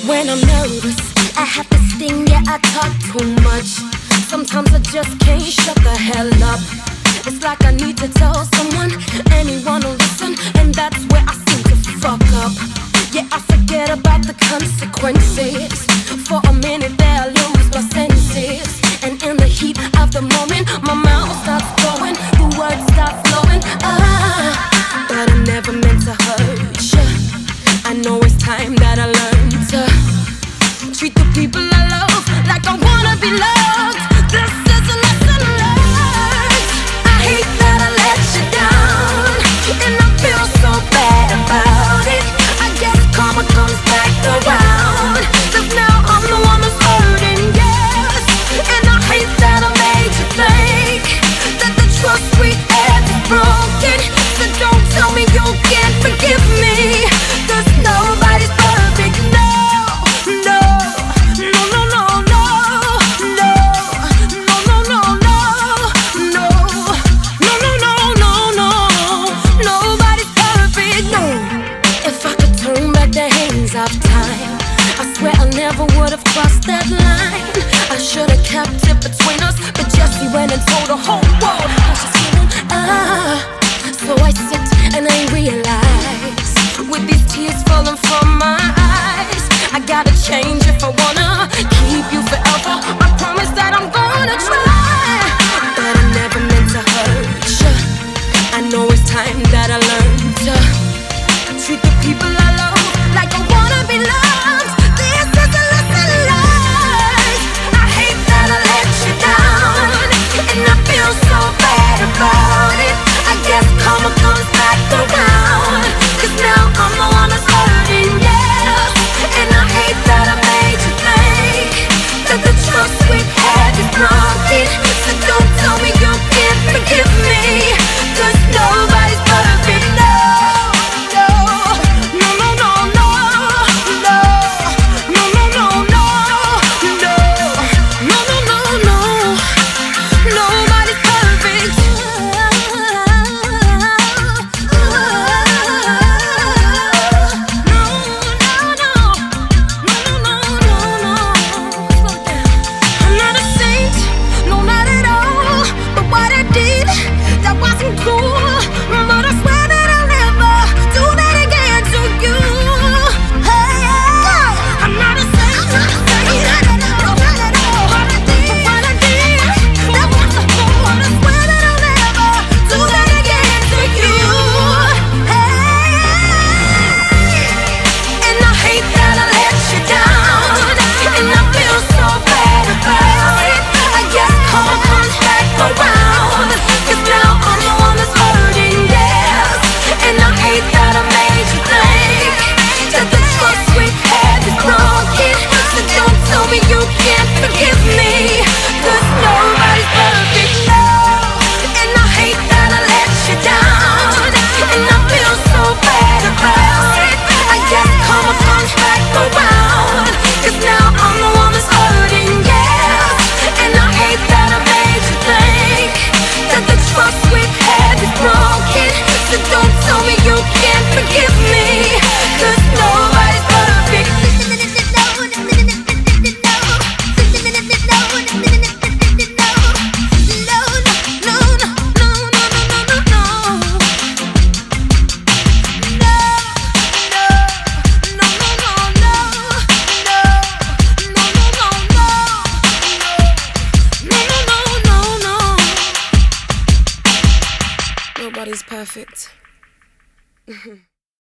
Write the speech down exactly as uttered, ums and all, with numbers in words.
When I'm nervous, I have to sting, yeah, I talk too much. Sometimes I just can't shut the hell up. It's like I need to tell someone, anyone will listen, and that's where I seem to fuck up. Yeah, I forget about the consequences. For a minute there I lose my senses, and in the heat of the moment my mouth starts going, the words start flowing. Ah, but I never meant to hurt you. I know it's time that I learn to treat the people I love like I wanna be loved. This is a lesson learned. I hate that I let you down, and I feel so bad about it. I guess karma comes back around, 'cause now I'm the one that's hurting, yes. And I hate that I made you think that the trust we had is broken. So don't tell me you can't forgive me, 'cause nobody's perfect, no. Of time, I swear I never would have crossed that line. I should have kept it between us, but Jesse went and told the whole world how she's feeling. Ah, so I sit and I realize, with these tears falling from my eyes, I gotta change if I wanna keep you forever. I promise that I'm gonna try, but I never meant to hurt you. I know it's time that I learn to treat the people I love like I wanna be loved. This is a lesson learned. I hate that I let you down, and I feel so bad about it. I guess karma comes back around, 'cause now I'm the one that's hurting, yes. And I hate that I made you think that the trust we had is broken. So don't tell me you can't forgive me, 'cause nobody's perfect, no. Nobody's perfect.